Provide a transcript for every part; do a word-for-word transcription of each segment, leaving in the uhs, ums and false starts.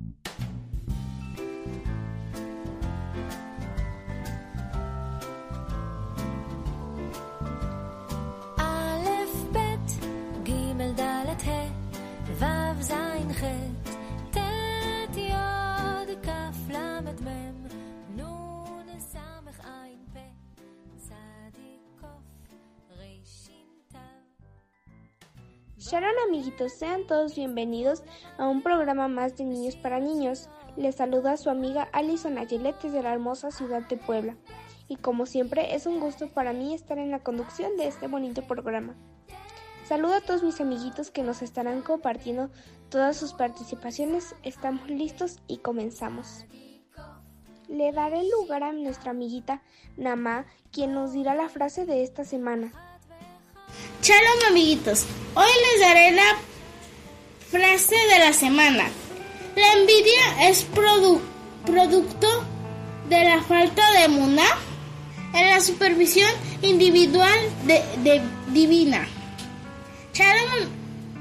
Shalom amiguitos, sean todos bienvenidos a un programa más de Niños para Niños. Les saluda su amiga Alison Ayelet desde la hermosa ciudad de Puebla. Y como siempre es un gusto para mí estar en la conducción de este bonito programa. Saludo a todos mis amiguitos que nos estarán compartiendo todas sus participaciones. Estamos listos y comenzamos. Le daré lugar a nuestra amiguita Namá, quien nos dirá la frase de esta semana. Shalom amiguitos, hoy les daré la frase de la semana. La envidia es produ- producto de la falta de emuná en la supervisión individual de, de divina. Shalom.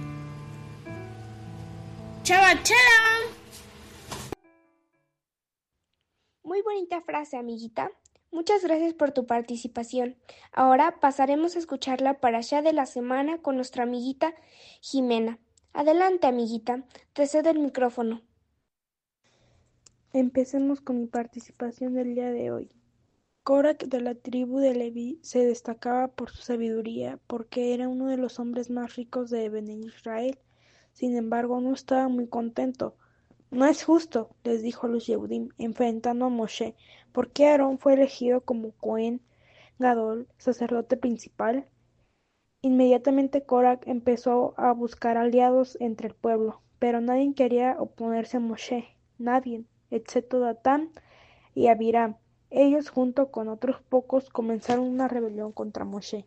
Shabbat shalom. Muy bonita frase, amiguita. Muchas gracias por tu participación. Ahora pasaremos a escuchar la parashá de la semana con nuestra amiguita Jimena. Adelante, amiguita, te cedo el micrófono. Empecemos con mi participación del día de hoy. Corac de la tribu de Leví se destacaba por su sabiduría, porque era uno de los hombres más ricos de Bene Israel. Sin embargo, no estaba muy contento. No es justo, les dijo a los Yehudim, enfrentando a Moshe, ¿por qué Aarón fue elegido como Cohen Gadol, sacerdote principal? Inmediatamente Corac empezó a buscar aliados entre el pueblo, pero nadie quería oponerse a Moshe, nadie, excepto Datán y Abiram. Ellos, junto con otros pocos, comenzaron una rebelión contra Moshe.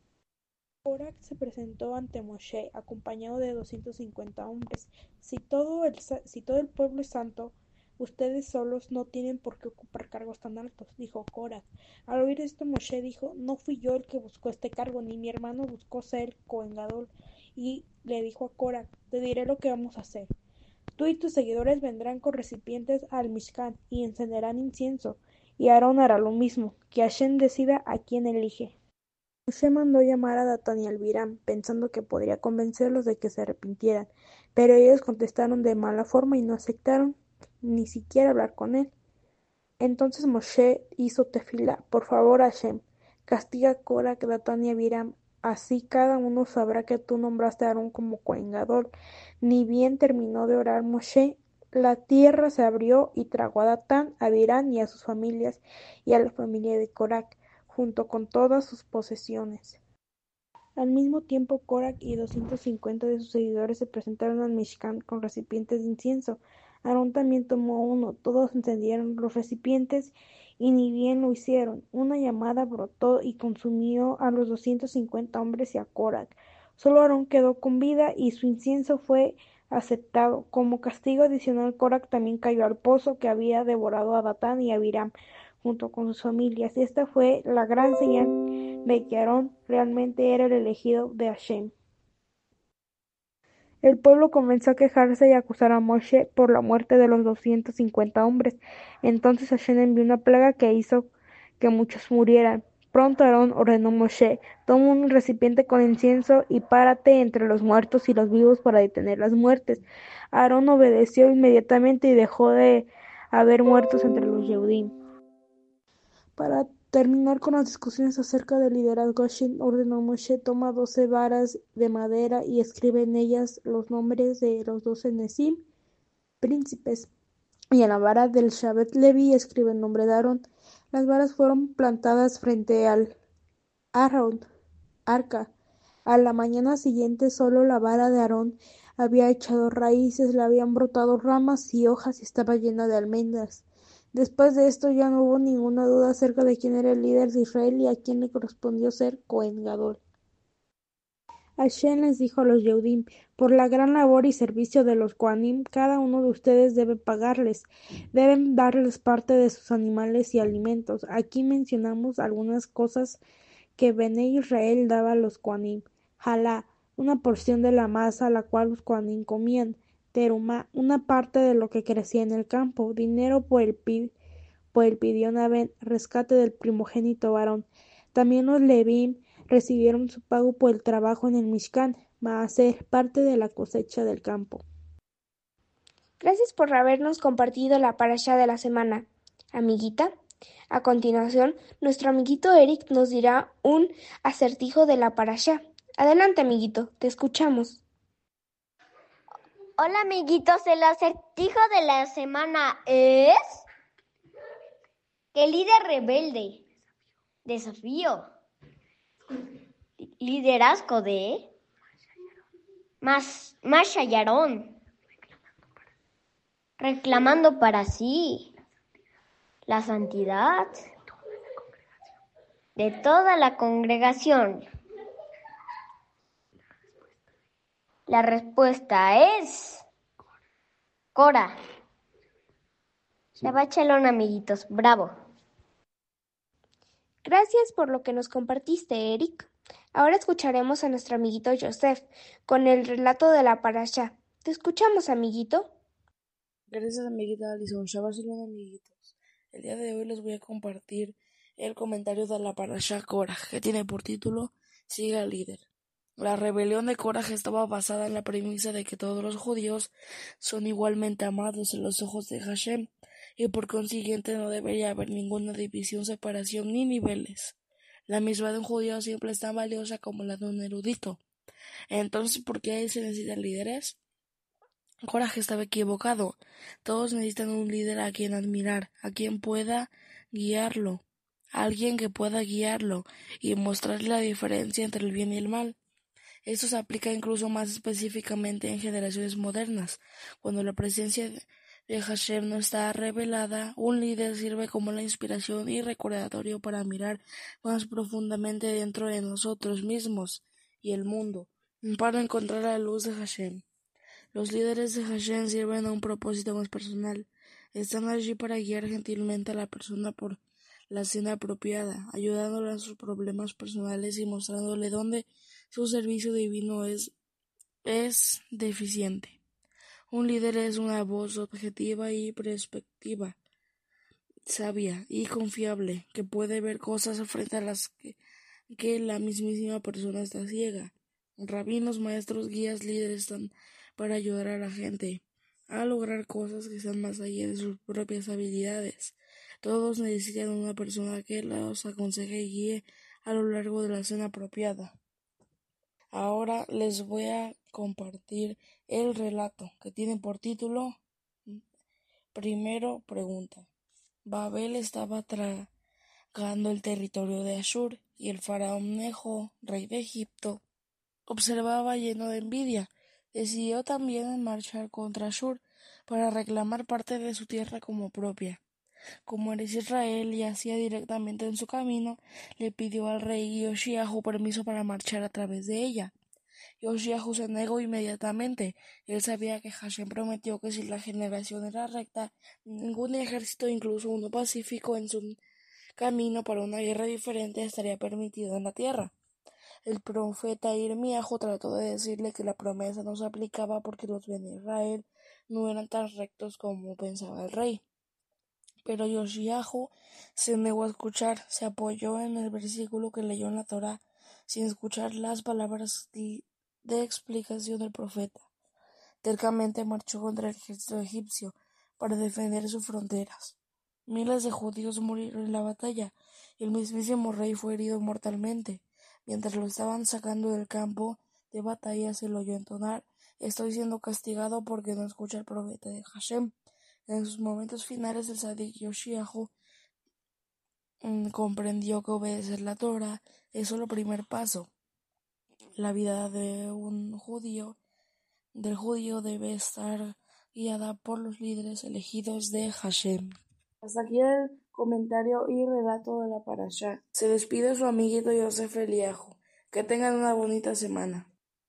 Corac se presentó ante Moshe, acompañado de doscientos cincuenta hombres. Si todo, el, si todo el pueblo es santo, ustedes solos no tienen por qué ocupar cargos tan altos, dijo Corac. Al oír esto, Moshe dijo, no fui yo el que buscó este cargo, ni mi hermano buscó ser Cohen Gadol. Y le dijo a Corac, te diré lo que vamos a hacer. Tú y tus seguidores vendrán con recipientes al Mishkan y encenderán incienso, y Aarón hará lo mismo, que Hashem decida a quién elige. Moshe mandó llamar a Datán y a Abiram, pensando que podría convencerlos de que se arrepintieran, pero ellos contestaron de mala forma y no aceptaron ni siquiera hablar con él. Entonces Moshe hizo tefilá, por favor Hashem, castiga a Corac, Datán y Abiram, así cada uno sabrá que tú nombraste a Aarón como Cohen Gadol. Ni bien terminó de orar Moshe, la tierra se abrió y tragó a Datán, a Abiram y a sus familias y a la familia de Corac, junto con todas sus posesiones. Al mismo tiempo, Corac y doscientos cincuenta de sus seguidores se presentaron al Mishkan con recipientes de incienso. Aarón también tomó uno, todos encendieron los recipientes y ni bien lo hicieron. Una llamada brotó y consumió a los doscientos cincuenta hombres y a Corac. Solo Aarón quedó con vida y su incienso fue aceptado. Como castigo adicional, Corac también cayó al pozo que había devorado a Datán y a Abiram, junto con sus familias, y esta fue la gran señal de que Aarón realmente era el elegido de Hashem. El pueblo comenzó a quejarse y acusar a Moshe por la muerte de los doscientos cincuenta hombres. Entonces Hashem envió una plaga que hizo que muchos murieran. Pronto Aarón ordenó a Moshe, toma un recipiente con incienso y párate entre los muertos y los vivos para detener las muertes. Aarón obedeció inmediatamente y dejó de haber muertos entre los Yehudim. Para terminar con las discusiones acerca del liderazgo, Hashem ordenó a Moshe, toma doce varas de madera y escribe en ellas los nombres de los doce Nesim, príncipes, y en la vara del Shabbat Levi escribe el nombre de Aarón. Las varas fueron plantadas frente al Aarón, arca. A la mañana siguiente solo la vara de Aarón había echado raíces, le habían brotado ramas y hojas y estaba llena de almendras. Después de esto ya no hubo ninguna duda acerca de quién era el líder de Israel y a quién le correspondió ser Cohen Gadol. Hashem les dijo a los Yehudim, por la gran labor y servicio de los Kohanim, cada uno de ustedes debe pagarles, deben darles parte de sus animales y alimentos. Aquí mencionamos algunas cosas que Bene Israel daba a los Kohanim. Jalá, una porción de la masa a la cual los Kohanim comían, Teruma una parte de lo que crecía en el campo, dinero por el, pi, por el pidión Aben, rescate del primogénito varón. También los Levim recibieron su pago por el trabajo en el Mishkan, Maaser, parte de la cosecha del campo. Gracias por habernos compartido la parashá de la semana, amiguita. A continuación, nuestro amiguito Eric nos dirá un acertijo de la parashá. Adelante, amiguito, te escuchamos. Hola, amiguitos, el acertijo de la semana es... ¿Qué líder rebelde? Desafío. Liderazgo de... Mas, Masha y Aarón. Reclamando para sí la santidad de toda la congregación. La respuesta es Cora. Shabbat Shalom, amiguitos. Bravo. Gracias por lo que nos compartiste, Eric. Ahora escucharemos a nuestro amiguito Joseph con el relato de la parashá. ¿Te escuchamos, amiguito? Gracias, amiguita Alison. Shabbat Shalom, amiguitos. El día de hoy les voy a compartir el comentario de la parashá Korah, que tiene por título Siga al líder. La rebelión de Korah estaba basada en la premisa de que todos los judíos son igualmente amados en los ojos de Hashem, y por consiguiente no debería haber ninguna división, separación ni niveles. La amistad de un judío siempre es tan valiosa como la de un erudito. Entonces, ¿por qué se necesitan líderes? Korah estaba equivocado. Todos necesitan un líder a quien admirar, a quien pueda guiarlo, alguien que pueda guiarlo y mostrarle la diferencia entre el bien y el mal. Esto se aplica incluso más específicamente en generaciones modernas. Cuando la presencia de Hashem no está revelada, un líder sirve como la inspiración y recordatorio para mirar más profundamente dentro de nosotros mismos y el mundo, para encontrar la luz de Hashem. Los líderes de Hashem sirven a un propósito más personal. Están allí para guiar gentilmente a la persona por la senda apropiada, ayudándole a sus problemas personales y mostrándole dónde su servicio divino es, es deficiente. Un líder es una voz objetiva y perspectiva, sabia y confiable, que puede ver cosas frente a las que, que la mismísima persona está ciega. Rabinos, maestros, guías, líderes están para ayudar a la gente a lograr cosas que están más allá de sus propias habilidades. Todos necesitan una persona que los aconseje y guíe a lo largo de la senda apropiada. Ahora les voy a compartir el relato que tiene por título Primero pregunta. Babel estaba tragando el territorio de Ashur y el faraón Nejo, rey de Egipto, observaba lleno de envidia. Decidió también marchar contra Ashur para reclamar parte de su tierra como propia. Como era Israel y hacía directamente en su camino, le pidió al rey Yoshiahu permiso para marchar a través de ella. Yoshiahu se negó inmediatamente. Él sabía que Hashem prometió que si la generación era recta, ningún ejército, incluso uno pacífico, en su camino para una guerra diferente estaría permitido en la tierra. El profeta Irmiahu trató de decirle que la promesa no se aplicaba porque los Bene Israel no eran tan rectos como pensaba el rey. Pero Yoshiahu se negó a escuchar, se apoyó en el versículo que leyó en la Torá, sin escuchar las palabras de explicación del profeta. Tercamente marchó contra el ejército egipcio para defender sus fronteras. Miles de judíos murieron en la batalla y el mismísimo rey fue herido mortalmente. Mientras lo estaban sacando del campo de batalla, se lo oyó entonar: «Estoy siendo castigado porque no escucha al profeta de Hashem». En sus momentos finales, el Sadik Yoshiahu mmm, comprendió que obedecer la Torah es solo el primer paso. La vida de un judío, del judío debe estar guiada por los líderes elegidos de Hashem. Hasta aquí el comentario y relato de la parashá. Se despide su amiguito Yosef Eliahu. Que tengan una bonita semana.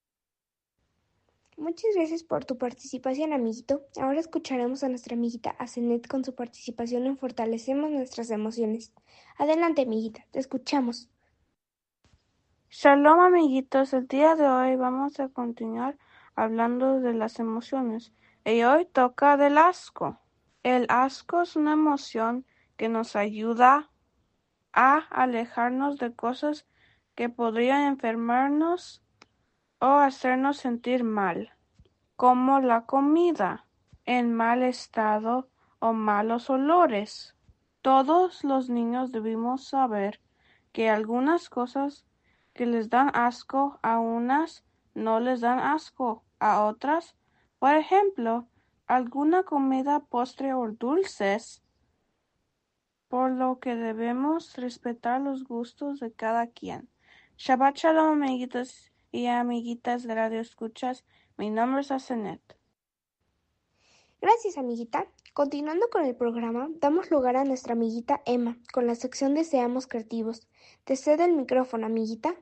Muchas gracias por tu participación, amiguito. Ahora escucharemos a nuestra amiguita Asenet con su participación en Fortalecemos nuestras emociones. Adelante, amiguita, te escuchamos. Shalom, amiguitos. El día de hoy vamos a continuar hablando de las emociones. Y hoy toca del asco. El asco es una emoción que nos ayuda a alejarnos de cosas que podrían enfermarnos o hacernos sentir mal, como la comida en mal estado o malos olores. Todos los niños debemos saber que algunas cosas que les dan asco a unas no les dan asco a otras. Por ejemplo, alguna comida, postre o dulces, por lo que debemos respetar los gustos de cada quien. Shabbat Shalom, amiguitos y amiguitas de Radio Escuchas. Mi nombre es Asenet. Gracias, amiguita. Continuando con el programa, damos lugar a nuestra amiguita Emma, con la sección de Seamos Creativos. Te cedo el micrófono, amiguita.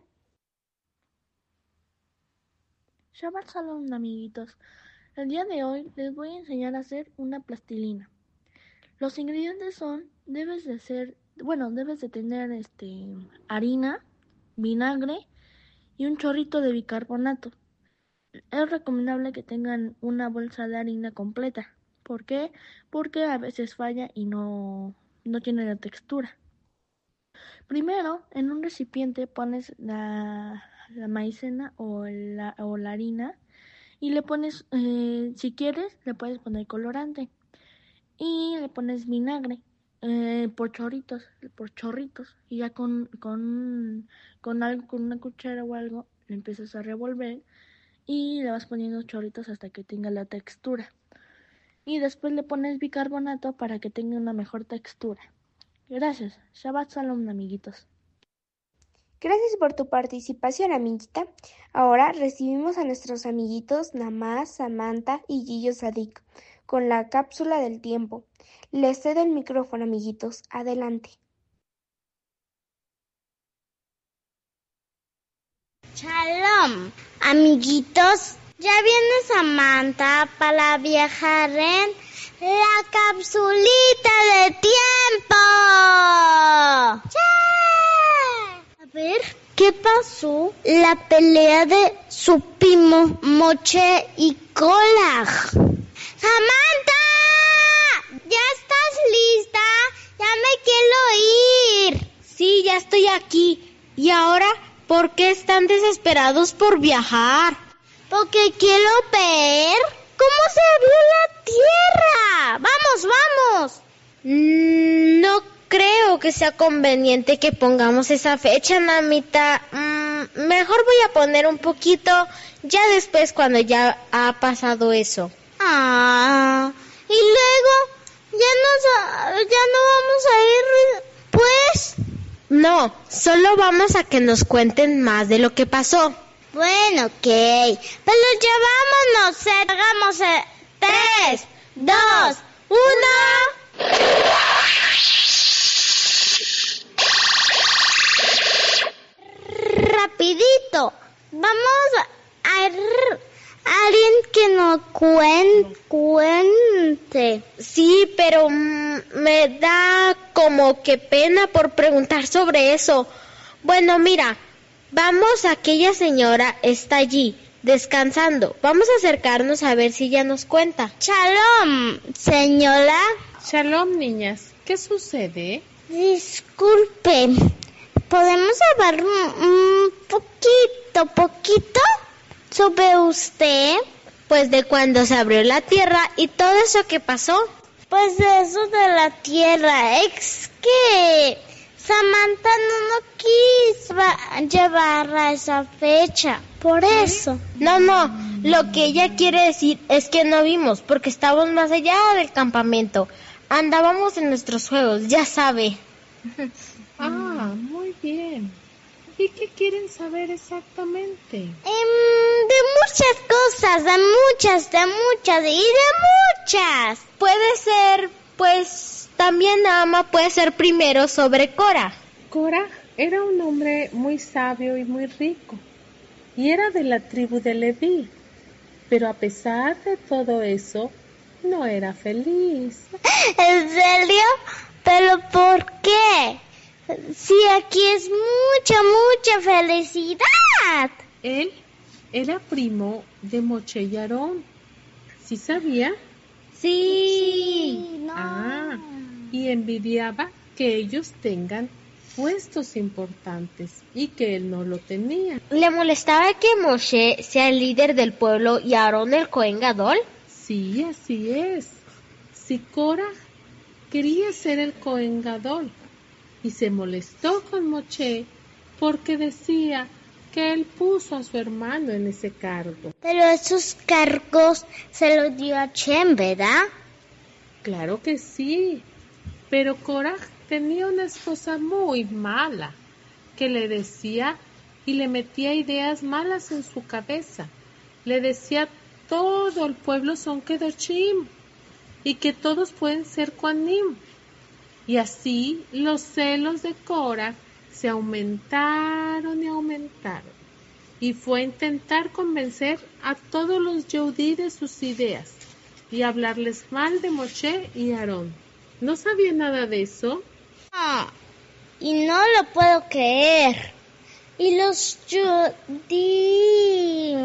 Shabbat Shalom, amiguitos. El día de hoy les voy a enseñar a hacer una plastilina. Los ingredientes son, debes de hacer, bueno, debes de tener este harina, vinagre y un chorrito de bicarbonato. Es recomendable que tengan una bolsa de harina completa. ¿Por qué? Porque a veces falla y no, no tiene la textura. Primero, en un recipiente pones la, la maicena o la, o la harina y le pones, eh, si quieres, le puedes poner colorante y le pones vinagre eh, por chorritos, por chorritos y ya con, con, con algo, con una cuchara o algo, le empiezas a revolver y le vas poniendo chorritos hasta que tenga la textura. Y después le pones bicarbonato para que tenga una mejor textura. Gracias. Shabbat Shalom, amiguitos. Gracias por tu participación, amiguita. Ahora recibimos a nuestros amiguitos Namás, Samantha y Gillo Sadik con la cápsula del tiempo. Les cedo el micrófono, amiguitos. Adelante. Shalom, amiguitos. Ya viene Samantha para viajar en la capsulita de tiempo. ¡Yeah! A ver, ¿qué pasó? La pelea de su primo Moche y Kolach. ¡Samantha! ¿Ya estás lista? Ya me quiero ir. Sí, ya estoy aquí. ¿Y ahora por qué están desesperados por viajar? Porque quiero ver cómo se abrió la tierra. ¡Vamos, vamos! Mm, no creo que sea conveniente que pongamos esa fecha, mamita. Mm, mejor voy a poner un poquito ya después cuando ya ha pasado eso. Ah, y luego ya no, ya no vamos a ir, pues. No, solo vamos a que nos cuenten más de lo que pasó. Bueno, ok, pero ya vámonos, hagamos eh, tres, dos, uno. Rapidito, vamos a, a alguien que nos cuen, cuente. Sí, pero mm, me da como que pena por preguntar sobre eso. Bueno, mira. Vamos, aquella señora está allí, descansando. Vamos a acercarnos a ver si ella nos cuenta. Shalom, señora. Shalom, niñas. ¿Qué sucede? Disculpe, ¿podemos hablar un, un poquito, poquito sobre usted? Pues de cuando se abrió la tierra y todo eso que pasó. Pues de eso de la tierra, es que Samantha no nos quiso llevar a esa fecha, por eso. No, no, lo que ella quiere decir es que no vimos, porque estábamos más allá del campamento. Andábamos en nuestros juegos, ya sabe. Ah, muy bien. ¿Y qué quieren saber exactamente? Um, de muchas cosas, de muchas, de muchas y de muchas. Puede ser, pues, también Ama puede ser primero sobre Cora. Cora era un hombre muy sabio y muy rico, y era de la tribu de Leví, pero a pesar de todo eso, no era feliz. ¿En serio? ¿Pero por qué? Si aquí es mucha, mucha felicidad. Él era primo de Moche y Aarón. ¿Sí sabía? Sí. No. Ah, y envidiaba que ellos tengan puestos importantes y que él no lo tenía. ¿Le molestaba que Moshe sea el líder del pueblo y Aarón el Cohen Gadol? Sí, así es. Si Korah quería ser el Cohen Gadol y se molestó con Moshe porque decía que él puso a su hermano en ese cargo. Pero esos cargos se los dio a Hashem, ¿verdad? Claro que sí, pero Korah tenía una esposa muy mala que le decía y le metía ideas malas en su cabeza. Le decía todo el pueblo son kedoshim y que todos pueden ser kohanim. Y así los celos de Korah se aumentaron y aumentaron. Y fue a intentar convencer a todos los Yehudí de sus ideas y hablarles mal de Moshe y Aarón. ¿No sabía nada de eso? Ah, y no lo puedo creer. Y los Yehudí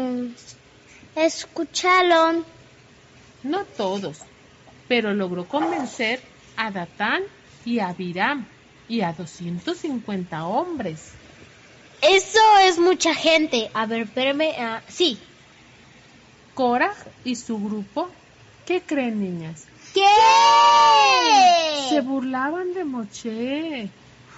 escucharon. No todos, pero logró convencer a Datán y a Abiram y a doscientos cincuenta hombres. Eso es mucha gente. A ver, espérame. Uh, sí. Korah y su grupo, ¿qué creen, niñas? ¿Qué? Se burlaban de Moshe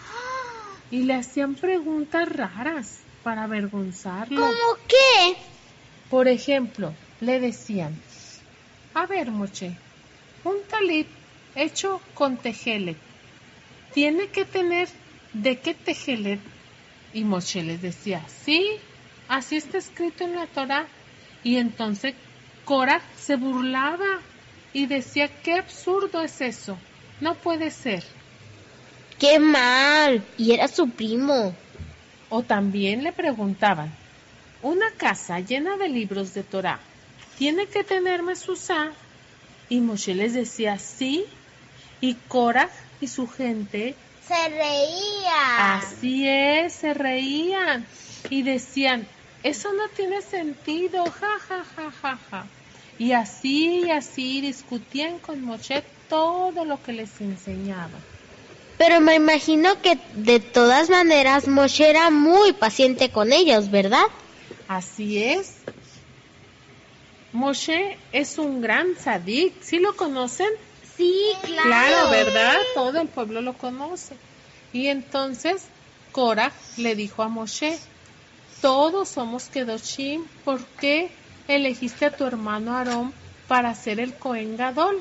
y le hacían preguntas raras para avergonzarlo. ¿Cómo qué? Por ejemplo, le decían, a ver, Moshe, un talit hecho con tejelet, ¿tiene que tener de qué tejelet? Y Moshe les decía, sí, así está escrito en la Torá. Y entonces Korah se burlaba y decía, qué absurdo es eso, no puede ser. ¡Qué mal! Y era su primo. O también le preguntaban, una casa llena de libros de Torá, ¿tiene que tener mezuzá? Y Moshe les decía, sí, y Korah y su gente se reía. Así es, se reían y decían, eso no tiene sentido, ja, ja, ja, ja, ja. Y así y así discutían con Moshe todo lo que les enseñaba. Pero me imagino que de todas maneras Moshe era muy paciente con ellos, ¿verdad? Así es. Moshe es un gran tzadik, ¿sí lo conocen? Sí, claro. Claro, ¿verdad? Todo el pueblo lo conoce. Y entonces Korah le dijo a Moshe, todos somos kedoshim, ¿por qué elegiste a tu hermano Aarón para ser el Cohen Gadol?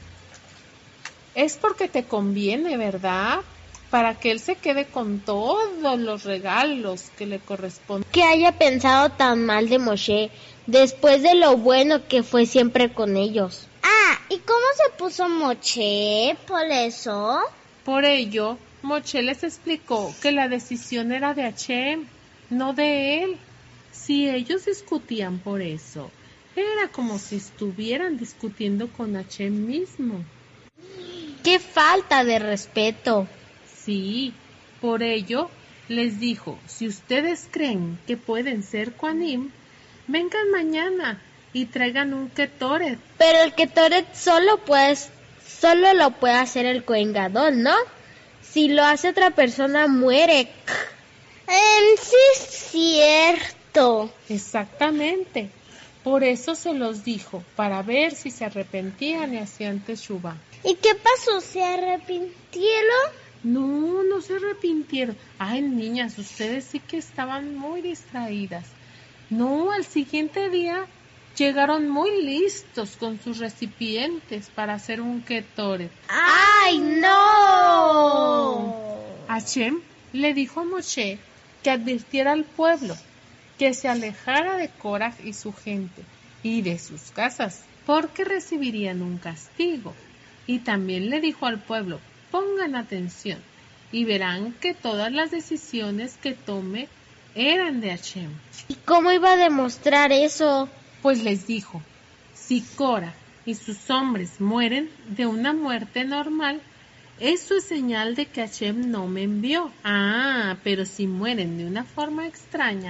Es porque te conviene, ¿verdad? Para que él se quede con todos los regalos que le corresponden. Que haya pensado tan mal de Moshe, después de lo bueno que fue siempre con ellos. Ah, ¿y cómo se puso Moshe por eso? Por ello, Moshe les explicó que la decisión era de Hashem, no de él. Si ellos discutían por eso, era como si estuvieran discutiendo con Hashem mismo. ¡Qué falta de respeto! Sí, por ello les dijo, si ustedes creen que pueden ser kohanim, vengan mañana y traigan un ketoret. Pero el ketoret solo pues, solo lo puede hacer el Cohen Gadol, ¿no? Si lo hace otra persona muere. Um, sí es cierto. Exactamente. Por eso se los dijo, para ver si se arrepentían y hacían teshuvá. ¿Y qué pasó? ¿Se arrepintieron? No, no se arrepintieron. Ay, niñas, ustedes sí que estaban muy distraídas. No, al siguiente día llegaron muy listos con sus recipientes para hacer un ketoret. ¡Ay, no! Hashem le dijo a Moshe que advirtiera al pueblo que se alejara de Korah y su gente y de sus casas, porque recibirían un castigo. Y también le dijo al pueblo, pongan atención y verán que todas las decisiones que tome eran de Hashem. ¿Y cómo iba a demostrar eso? Pues les dijo, si Korah y sus hombres mueren de una muerte normal, eso es señal de que Hashem no me envió. Ah, pero si mueren de una forma extraña,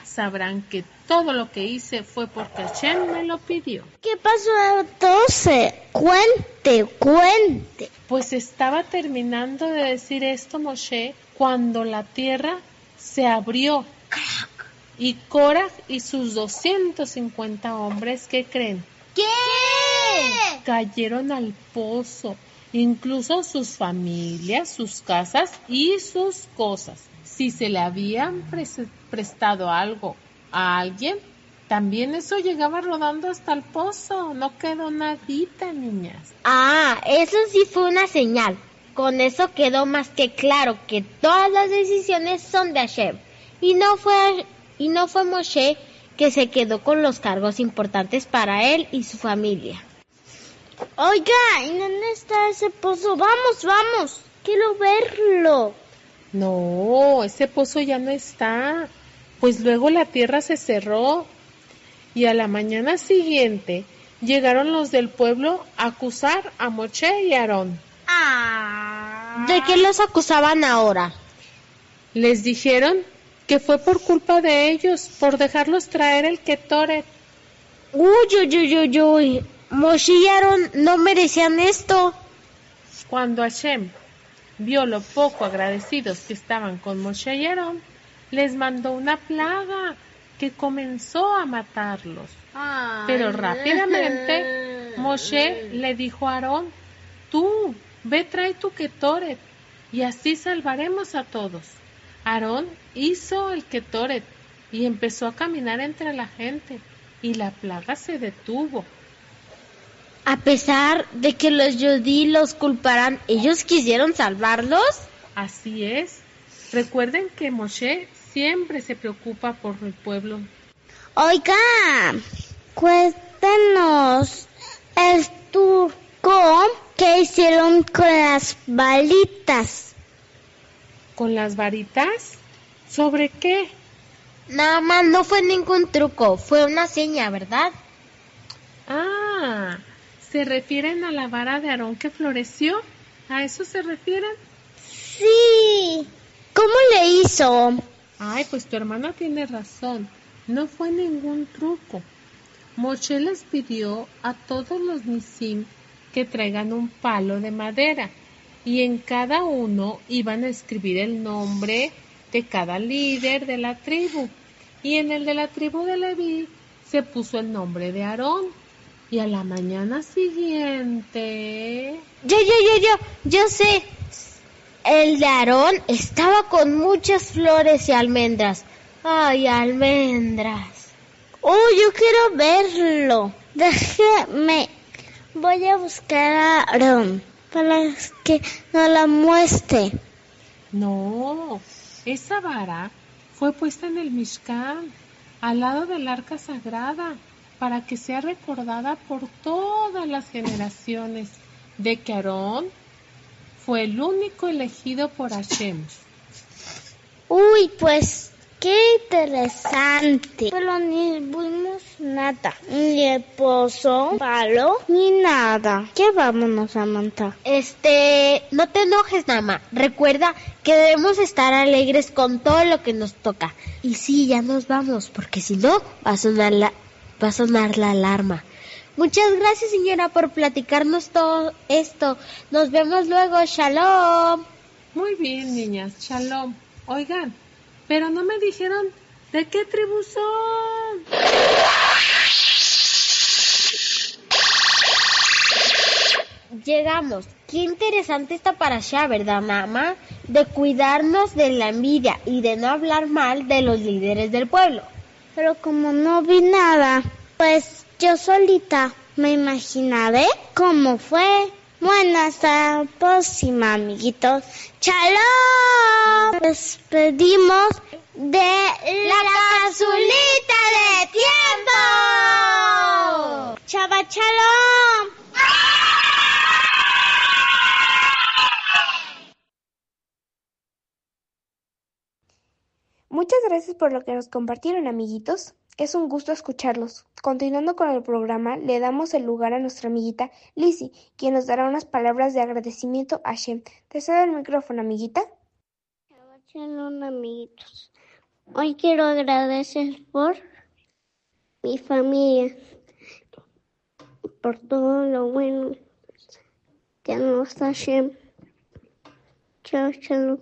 sabrán que todo lo que hice fue porque Hashem me lo pidió. ¿Qué pasó entonces? Cuente, cuente. Pues estaba terminando de decir esto Moshe cuando la tierra se abrió y Korah y sus doscientos cincuenta hombres, ¿qué creen? ¿Qué? Cayeron al pozo, incluso sus familias, sus casas y sus cosas. Si se le habían pres- prestado algo a alguien, también eso llegaba rodando hasta el pozo. No quedó nadita, niñas. Ah, eso sí fue una señal. Con eso quedó más que claro que todas las decisiones son de Hashem. Y no fue, y no fue Moshe que se quedó con los cargos importantes para él y su familia. Oiga, ¿y dónde está ese pozo? Vamos, vamos, quiero verlo. No, ese pozo ya no está, pues luego la tierra se cerró y a la mañana siguiente llegaron los del pueblo a acusar a Moshe y Aarón. Ah. ¿De qué los acusaban ahora? Les dijeron que fue por culpa de ellos, por dejarlos traer el Ketoret. Uy, uy, uy, uy, uy, Moshe y Aarón no merecían esto. Cuando Hashem vio lo poco agradecidos que estaban con Moshe y Aarón, les mandó una plaga que comenzó a matarlos. Ay. Pero rápidamente Moshe le dijo a Aarón, tú, ve trae tu Ketoret y así salvaremos a todos. Aarón hizo el Ketoret y empezó a caminar entre la gente y la plaga se detuvo. A pesar de que los Yodí los culparan, ¿ellos quisieron salvarlos? Así es. Recuerden que Moshe siempre se preocupa por el pueblo. Oiga, cuéntenos el truco que hicieron con las balitas. ¿Con las varitas? ¿Sobre qué? Nada más, no fue ningún truco, fue una seña, ¿verdad? Ah, ¿se refieren a la vara de Aarón que floreció? ¿A eso se refieren? Sí. ¿Cómo le hizo? Ay, pues tu hermana tiene razón. No fue ningún truco. Moshe les pidió a todos los nisim que traigan un palo de madera y en cada uno iban a escribir el nombre de cada líder de la tribu. Y en el de la tribu de Leví se puso el nombre de Aarón. Y a la mañana siguiente... Yo, yo, yo, yo, yo sé. El de Aarón estaba con muchas flores y almendras. Ay, almendras. Oh, yo quiero verlo. Déjeme. Voy a buscar a Aarón para que nos la muestre. No, esa vara fue puesta en el Mishkan, al lado del arca sagrada, para que sea recordada por todas las generaciones de que Aarón fue el único elegido por Hashem. Uy, pues qué interesante. Pero ni vimos nada, ni el pozo, palo, ni nada. ¿Qué vámonos a montar? Este, no te enojes, Nama. Recuerda que debemos estar alegres con todo lo que nos toca. Y sí, ya nos vamos, porque si no, va a sonar la, va a sonar la alarma. Muchas gracias, señora, por platicarnos todo esto. Nos vemos luego. Shalom. Muy bien, niñas. Shalom. Oigan, pero no me dijeron de qué tribu son. Llegamos. Qué interesante esta parashá, ¿verdad, mamá? De cuidarnos de la envidia y de no hablar mal de los líderes del pueblo. Pero como no vi nada, pues yo solita me imaginaré cómo fue. Bueno, hasta la próxima, amiguitos. ¡Shalom! Despedimos de la capsulita de tiempo. ¡Shabbat shalom! Muchas gracias por lo que nos compartieron, amiguitos. Es un gusto escucharlos. Continuando con el programa, le damos el lugar a nuestra amiguita Lizzy, quien nos dará unas palabras de agradecimiento a Hashem. Te cedo el micrófono, amiguita. Shalom, amiguitos. Hoy quiero agradecer por mi familia, por todo lo bueno que nos hacen. Chao, chao.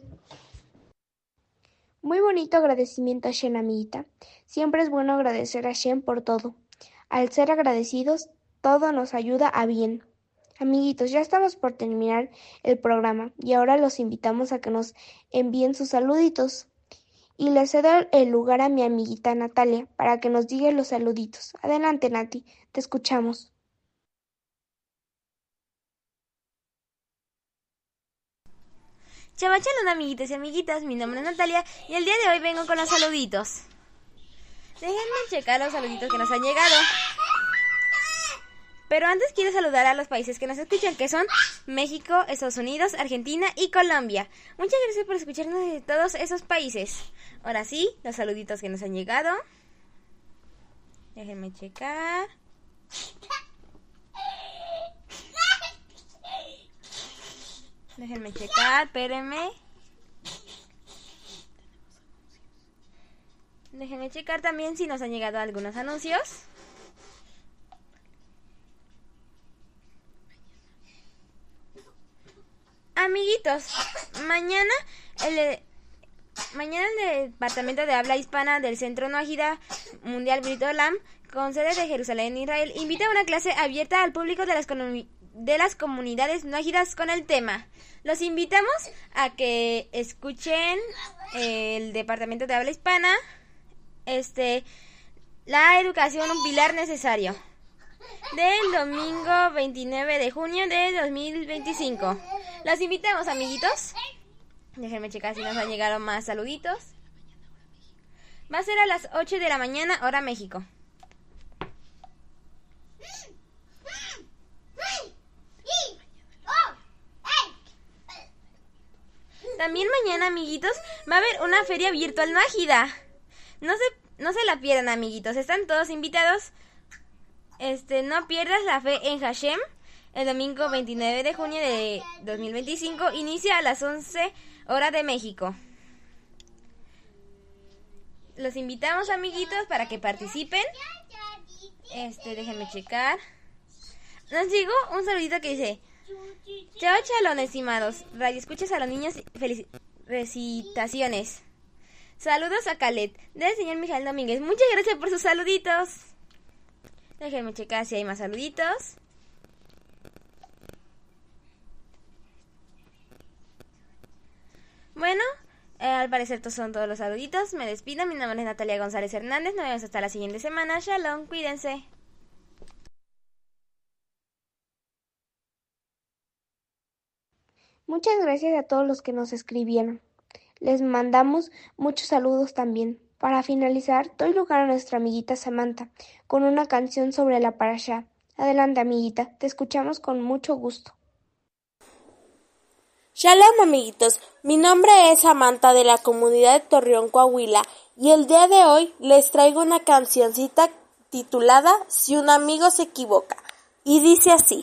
Muy bonito agradecimiento a Shen, amiguita. Siempre es bueno agradecer a Shen por todo. Al ser agradecidos, todo nos ayuda a bien. Amiguitos, ya estamos por terminar el programa y ahora los invitamos a que nos envíen sus saluditos. Y le cedo el lugar a mi amiguita Natalia para que nos diga los saluditos. Adelante, Nati, te escuchamos. Chava chalón, amiguitos y amiguitas, mi nombre es Natalia y el día de hoy vengo con los saluditos. Déjenme checar los saluditos que nos han llegado. Pero antes quiero saludar a los países que nos escuchan, que son México, Estados Unidos, Argentina y Colombia. Muchas gracias por escucharnos de todos esos países. Ahora sí, los saluditos que nos han llegado. Déjenme checar. Déjenme checar, espérenme. Déjenme checar también si nos han llegado algunos anuncios. Amiguitos, mañana el, mañana el Departamento de Habla Hispana del Centro Noahida Mundial Brit Olam, con sede de Jerusalén, Israel, invita a una clase abierta al público de las, de las comunidades noahidas con el tema. Los invitamos a que escuchen el Departamento de Habla Hispana, este, la educación, un pilar necesario, del domingo veintinueve de junio de dos mil veinticinco. Los invitamos, amiguitos. Déjenme checar si nos han llegado más saluditos. Va a ser a las ocho de la mañana, hora México. También mañana, amiguitos, va a haber una feria virtual noahida. No se, no se la pierdan, amiguitos. Están todos invitados. Este, no pierdas la fe en Hashem. El domingo veintinueve de junio de dos mil veinticinco inicia a las once horas de México. Los invitamos, amiguitos, para que participen. Este, déjenme checar. Nos llegó un saludito que dice: chao, chalón, estimados radio escuchas a los niños, felici- recitaciones. Saludos a Calet, del señor Mijael Domínguez. Muchas gracias por sus saluditos. Déjenme checar si hay más saluditos. Bueno, eh, al parecer estos son todos los saluditos. Me despido, mi nombre es Natalia González Hernández. Nos vemos hasta la siguiente semana. Shalom, cuídense. Muchas gracias a todos los que nos escribieron. Les mandamos muchos saludos también. Para finalizar, doy lugar a nuestra amiguita Samantha con una canción sobre la parashá. Adelante, amiguita, te escuchamos con mucho gusto. Shalom, amiguitos, mi nombre es Samantha de la comunidad de Torreón, Coahuila, y el día de hoy les traigo una cancioncita titulada Si un amigo se equivoca, y dice así.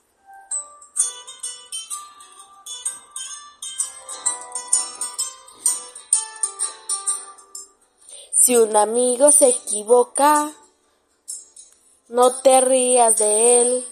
Si un amigo se equivoca, no te rías de él.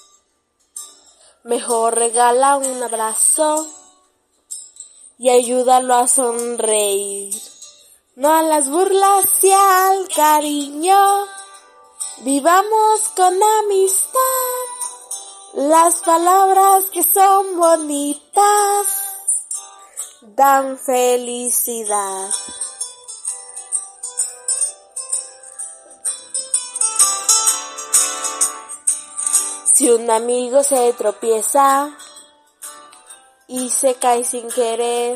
Mejor regala un abrazo y ayúdalo a sonreír. No a las burlas y al cariño, vivamos con amistad. Las palabras que son bonitas dan felicidad. Si un amigo se tropieza y se cae sin querer,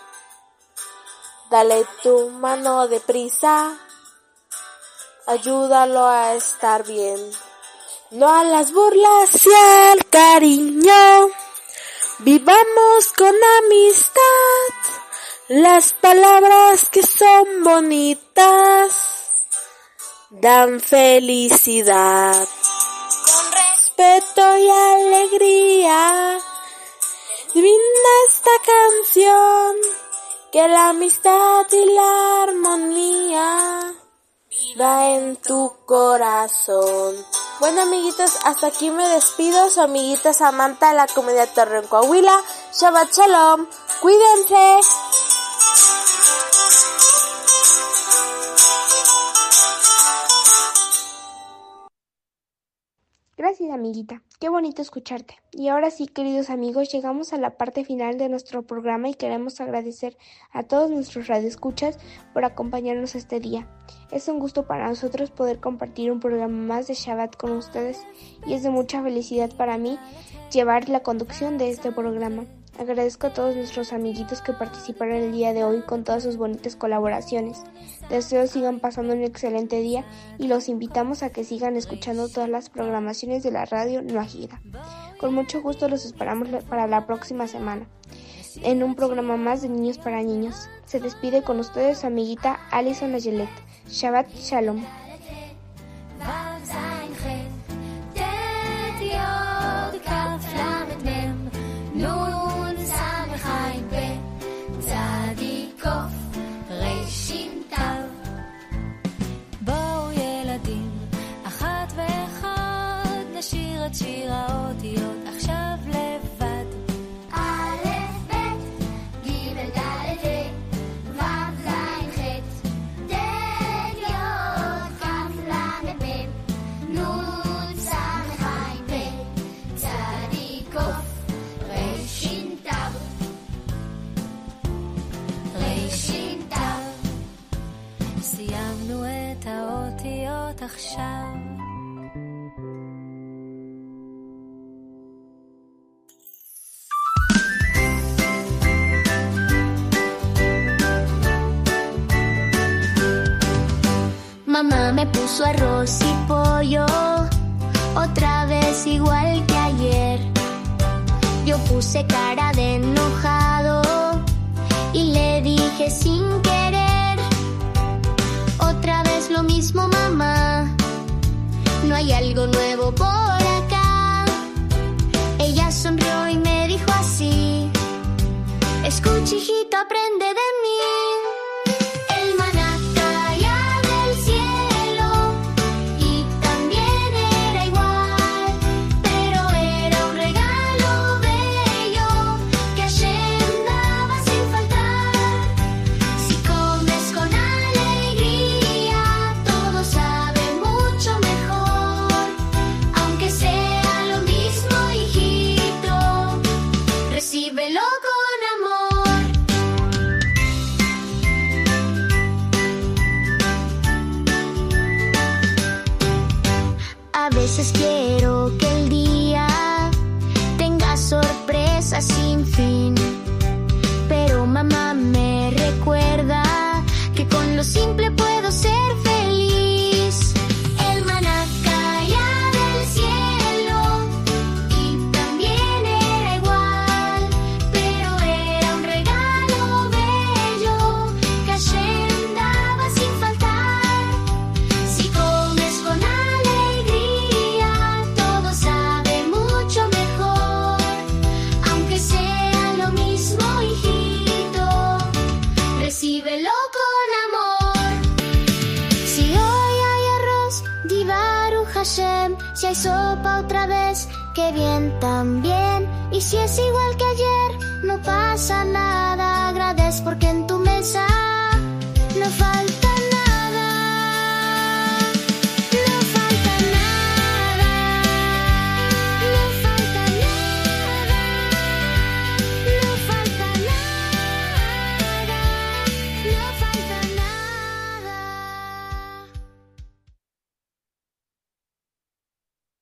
dale tu mano deprisa, ayúdalo a estar bien. No a las burlas y al cariño, vivamos con amistad. Las palabras que son bonitas dan felicidad. Respeto y alegría, brinda esta canción que la amistad y la armonía va en tu corazón. Bueno, amiguitos, hasta aquí me despido. Su amiguita Samantha de la comunidad Torreón, Coahuila. Shabbat Shalom. Cuídense. Gracias, amiguita. Qué bonito escucharte. Y ahora sí, queridos amigos, llegamos a la parte final de nuestro programa y queremos agradecer a todos nuestros radioescuchas por acompañarnos este día. Es un gusto para nosotros poder compartir un programa más de Shabbat con ustedes y es de mucha felicidad para mí llevar la conducción de este programa. Agradezco a todos nuestros amiguitos que participaron el día de hoy con todas sus bonitas colaboraciones. Deseo sigan pasando un excelente día y los invitamos a que sigan escuchando todas las programaciones de la radio Nuajida. Con mucho gusto los esperamos para la próxima semana en un programa más de Niños para Niños. Se despide con ustedes su amiguita Alison Ayelet. Shabbat Shalom. נשיר את שיר האותיות עכשיו לבד. א' ב' ג' ד' ה' ו' ז' ח' ט' י' כ' ל' מ' נ' ס' ע' פ' צ ק' ר' ש' ת' ר' ש' ת' סיימנו את האותיות עכשיו. Mamá me puso arroz y pollo, otra vez igual que ayer. Yo puse cara de enojado y le dije sin querer, otra vez lo mismo mamá, no hay algo nuevo por acá. Ella sonrió y me dijo así, escucha hijito, aprende de mí. A veces quiero que el día tenga sorpresas sin fin, pero mamá me recuerda que con lo simple puedo ser feliz. El maná caía del cielo y también era igual, pero era un regalo bello que Hashem daba sin faltar. Si comes con recíbelo con amor. Si hoy hay arroz, di Baruch Hashem. Si hay sopa otra vez, qué bien también. Y si es igual que ayer, no pasa nada. Agradece porque en tu mesa no falta